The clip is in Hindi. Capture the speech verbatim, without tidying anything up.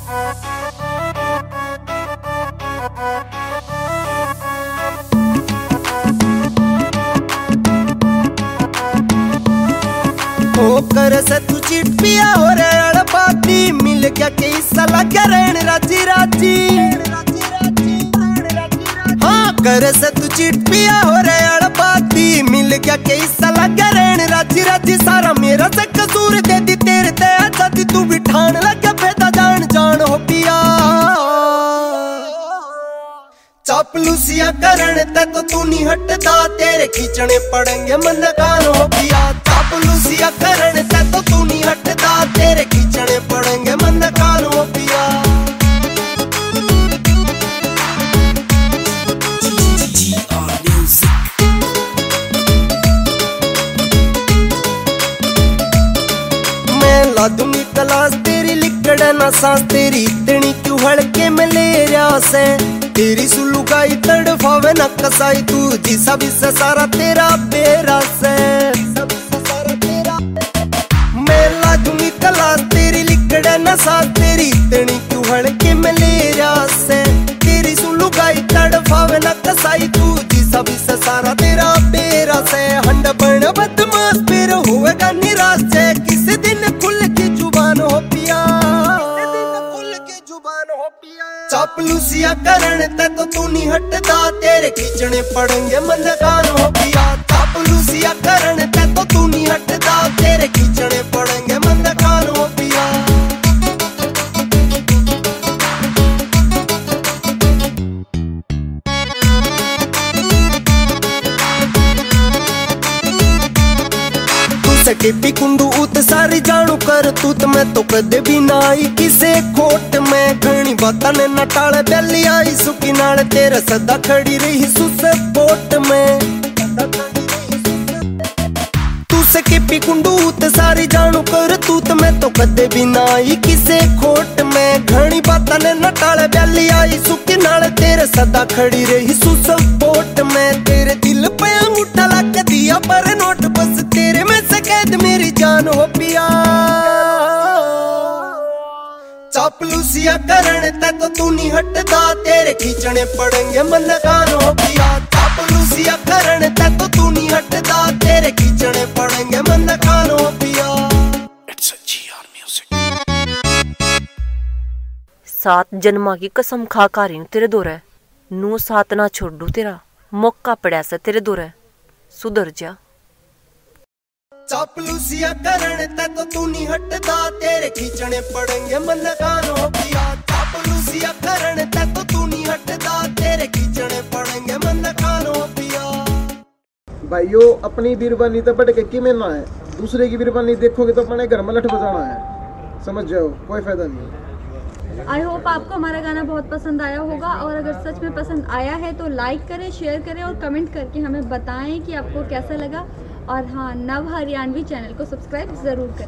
कर से तू चिट पिया हो रे अड़पाती मिल क्या कई साला करण राजी राजी। हाँ कर से तू चिट पिया हो रे अड़पाती मिल क्या कई साला करण राजी राजी। सारा मेरा से कसूर दे दी तेरे ते आजादी तू भी ठान लगे पैदा जान जान हो पिया। चापलूसिया करण ते तो तू नहीं हटदा तेरे खींचने पड़ेंगे मन कान हो पिया। चापलूसिया करण ते तो तू नहीं हटदा तेरे खींचने पड़ेंगे मन कान हो पिया। मैं ला दूंगी क्लास तेरी लिकड़ ना सांस तेरी इतनी क्यों हड़के में ले रहा से। तेरी सुलू का तड़फावे न कसाई तू जिसा भी से सारा तेरा बेरा से। मैं ला दूंगी क्लास तेरी लिकड़ न सांस तेरी इतनी क्यों हड़के में ले रहा से। तेरी सुलू का तड़फावे न कसाई तू जिसा भी से सारा तेरा बेरा से। हंड बन बदमाश फिर होएगा निराश से किसी दिन खुल की जुबान हो पिया। चापलूसिया करण ते तो तू नहीं हटदा तेरे खींचने पड़ेंगे मन कान हो पिया। चापलूसिया करण ते तो तू नहीं हटदा तेरे खींचने पड़ेंगे मन कान हो पिया। टिप्पी कुंडू उत सारी जानू कर तूत में तो कदे भी ना आई किसे खोट में। घनी बाता ने न टाले बैली आई सुखी नाल तेरे सदा खड़ी रही सुसे पोट में। तू से टिप्पी कुंडू उत सारी जानू कर तूत में तो कदे भी ना आई किसे खोट में। घनी बाता ने न टाले बैली आई सुखी नाल तेरे सदा खड़ी रही सुसे पोट में। तेरे दिल पे अंगूठा लग दिया पर नोट बस तेरे में से कैद मेरी जान हो पिया। चापलूसिया करण ते तो तू नहीं हटदा तेरे खींचने पड़ेंगे मन कान हो पिया। चापलूसिया करण ते तो तू नहीं हटदा तेरे खींचने पड़ेंगे मन कान हो पिया। सात जन्मा की कसम खा कारी तेरे दोरे नू सात ना छोड़ दू तेरा मौका पड़ा से तेरे दोरे सुधर जा। चापलूसिया करण ते तो तू नहीं हटदा तेरे खींचने पड़ेंगे मन कान हो पिया। चापलूसिया करण ते तो तू नहीं हटदा तेरे खींचने पड़ेंगे मन कान हो पिया। भाइयों अपनी बीरबानी तो बढ़ के किमें ना है दूसरे की बीरबानी देखोगे तो अपने घर में लठ बजाना है समझ जाओ कोई फायदा नहीं। आई होप आपको हमारा गाना बहुत पसंद आया होगा और अगर सच में पसंद आया है तो लाइक करें शेयर करें और कमेंट करके हमें बताएं कि आपको कैसा लगा। और हाँ नव हरियाणवी चैनल को सब्सक्राइब ज़रूर करें।